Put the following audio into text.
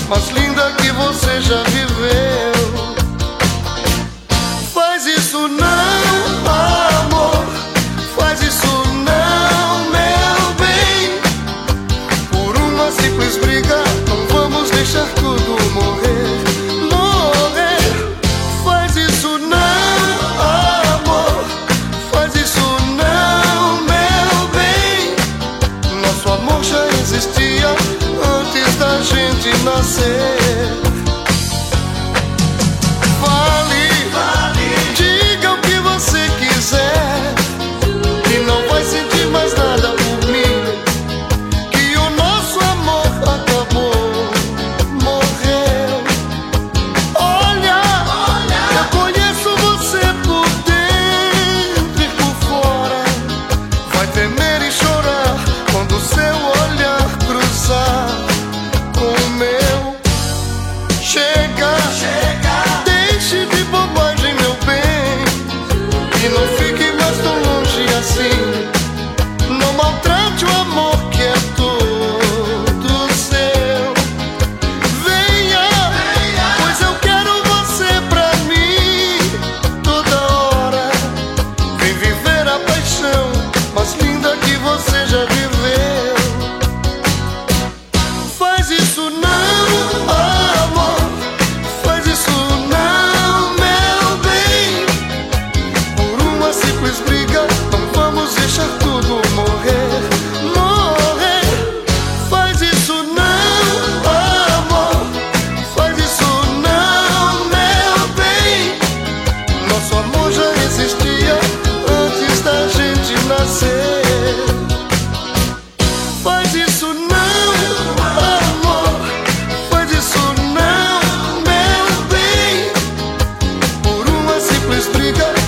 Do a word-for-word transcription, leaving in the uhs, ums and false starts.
mais linda que você já viveu. Faz isso não, amor, faz isso não, meu bem. Por uma simples briga não vamos deixar tudo morrer, morrer. Faz isso não, amor, faz isso não, meu bem. Nosso amor já existia antes da gente nascer. Temer e chorar quando seu olhar cruzar com o meu. Chega, chega, deixe de bobagem, meu bem, e não fique mais tão longe assim. Não maltrate o amor que é todo seu. Venha, venha, pois eu quero você pra mim toda hora. Vem viver a paixão mais linda que você já viveu. Faz isso não, amor, faz isso não, meu bem. Por uma simples briga não vamos deixar tudo morrer, morrer. Faz isso não, amor, faz isso não, meu bem. Nosso amor já existia antes da gente nascer. Faz isso não, amor, faz isso não, meu bem. Por uma simples briga